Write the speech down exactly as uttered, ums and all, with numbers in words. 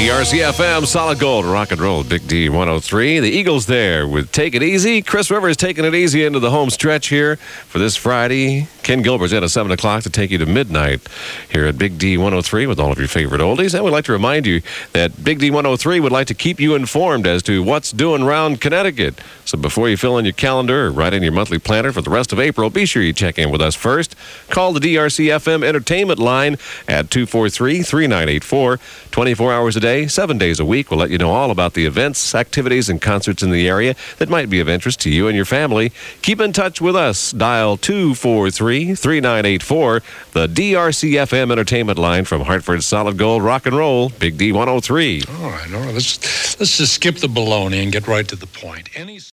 D R C F M, Solid Gold, Rock and Roll, Big D one oh three. The Eagles there with Take It Easy. Chris Rivers taking it easy into the home stretch here for this Friday. Ken Gilbert's in at seven o'clock to take you to midnight here at Big D one oh three with all of your favorite oldies. And we'd like to remind you that Big D one oh three would like to keep you informed as to what's doing around Connecticut. So before you fill in your calendar or write in your monthly planner for the rest of April, be sure you check in with us first. Call the D R C F M Entertainment line at two four three, three nine eight four. twenty-four hours a day, seven days a week. We'll let you know all about the events, activities, and concerts in the area that might be of interest to you and your family. Keep in touch with us. Dial two four three, three nine eight four, the D R C F M Entertainment line from Hartford's Solid Gold Rock and Roll, Big D one oh three. All right, all right. Let's, let's just skip the baloney and get right to the point. Any